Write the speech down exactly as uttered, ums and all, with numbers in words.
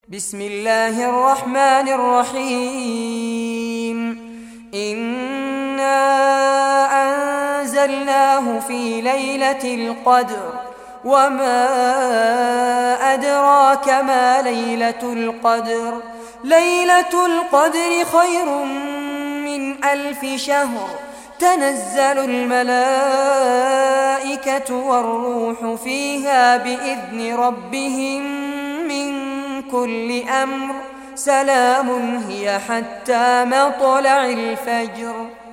بسم الله الرحمن الرحيم. إنا أنزلناه في ليلة القدر وما أدراك ما ليلة القدر ليلة القدر خير من ألف شهر. تنزل الملائكة والروح فيها بإذن ربهم من كل أمر. سلام هي حتى مطلع الفجر.